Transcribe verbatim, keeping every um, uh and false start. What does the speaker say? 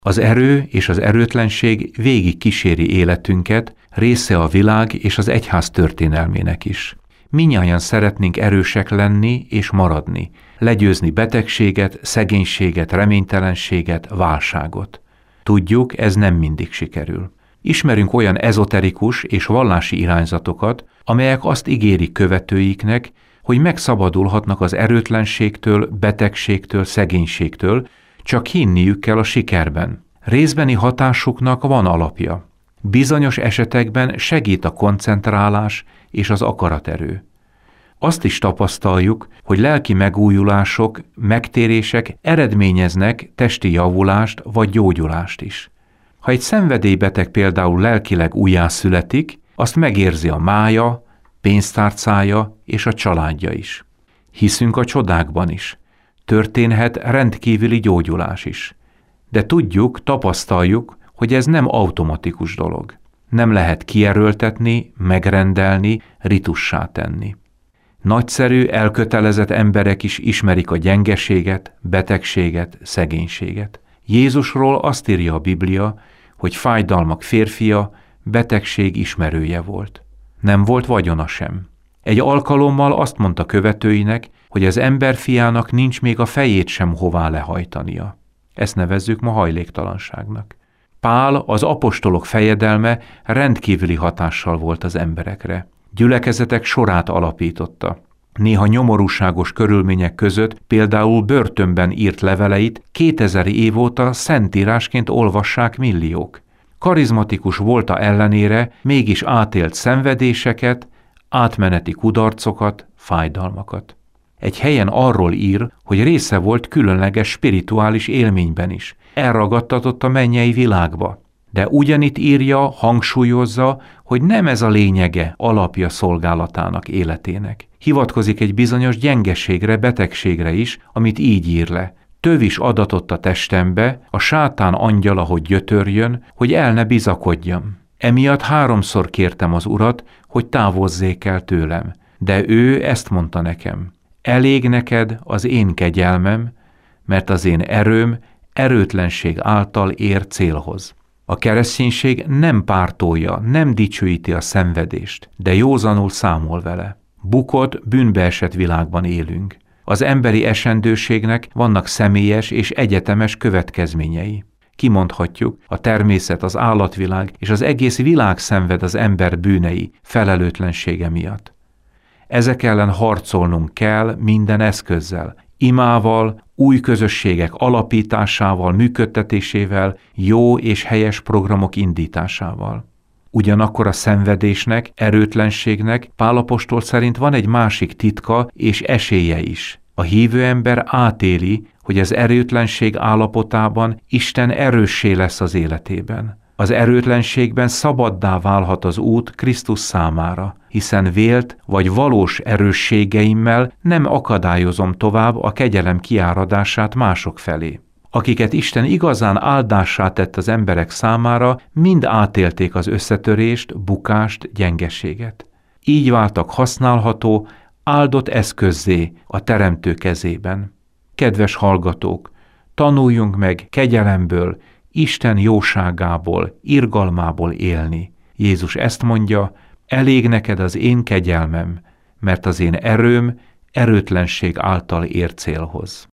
Az erő és az erőtlenség végig kíséri életünket, része a világ és az egyház történelmének is. Mindnyájan szeretnénk erősek lenni és maradni, legyőzni betegséget, szegénységet, reménytelenséget, válságot. Tudjuk, ez nem mindig sikerül. Ismerünk olyan ezoterikus és vallási irányzatokat, amelyek azt ígérik követőiknek, hogy megszabadulhatnak az erőtlenségtől, betegségtől, szegénységtől, csak hinniük kell a sikerben. Részbeni hatásuknak van alapja. Bizonyos esetekben segít a koncentrálás és az akaraterő. Azt is tapasztaljuk, hogy lelki megújulások, megtérések eredményeznek testi javulást vagy gyógyulást is. Ha egy szenvedélybeteg például lelkileg újjászületik, azt megérzi a mája, pénztárcája és a családja is. Hiszünk a csodákban is. Történhet rendkívüli gyógyulás is. De tudjuk, tapasztaljuk, hogy ez nem automatikus dolog. Nem lehet kierőltetni, megrendelni, ritussá tenni. Nagyszerű, elkötelezett emberek is ismerik a gyengeséget, betegséget, szegénységet. Jézusról azt írja a Biblia, hogy fájdalmak férfia, betegség ismerője volt. Nem volt vagyona sem. Egy alkalommal azt mondta követőinek, hogy az emberfiának nincs még a fejét sem hová lehajtania. Ezt nevezzük ma hajléktalanságnak. Pál, az apostolok fejedelme rendkívüli hatással volt az emberekre. Gyülekezetek sorát alapította. Néha nyomorúságos körülmények között, például börtönben írt leveleit kétezer év óta szentírásként olvassák milliók. Karizmatikus volta ellenére mégis átélt szenvedéseket, átmeneti kudarcokat, fájdalmakat. Egy helyen arról ír, hogy része volt különleges spirituális élményben is. Elragadtatott a mennyei világba. De ugyanitt írja, hangsúlyozza, hogy nem ez a lényege, alapja szolgálatának, életének. Hivatkozik egy bizonyos gyengeségre, betegségre is, amit így ír le. Töv is adatott a testembe, a sátán angyala, hogy gyötörjön, hogy el ne bizakodjam. Emiatt háromszor kértem az Urat, hogy távozzék el tőlem. De ő ezt mondta nekem: elég neked az én kegyelmem, mert az én erőm erőtlenség által ér célhoz. A kereszténység nem pártolja, nem dicsőíti a szenvedést, de józanul számol vele. Bukott, bűnbeesett világban élünk. Az emberi esendőségnek vannak személyes és egyetemes következményei. Kimondhatjuk, a természet, az állatvilág és az egész világ szenved az ember bűnei, felelőtlensége miatt. Ezek ellen harcolnunk kell minden eszközzel, imával, új közösségek alapításával, működtetésével, jó és helyes programok indításával. Ugyanakkor a szenvedésnek, erőtlenségnek Pál apostol szerint van egy másik titka és esélye is. A hívő ember átéli, hogy az erőtlenség állapotában Isten erőssé lesz az életében. Az erőtlenségben szabaddá válhat az út Krisztus számára, hiszen vélt vagy valós erősségeimmel nem akadályozom tovább a kegyelem kiáradását mások felé. Akiket Isten igazán áldássá tett az emberek számára, mind átélték az összetörést, bukást, gyengeséget. Így váltak használható, áldott eszközzé a Teremtő kezében. Kedves hallgatók, tanuljunk meg kegyelemből, Isten jóságából, irgalmából élni. Jézus ezt mondja: elég neked az én kegyelmem, mert az én erőm erőtlenség által ér célhoz.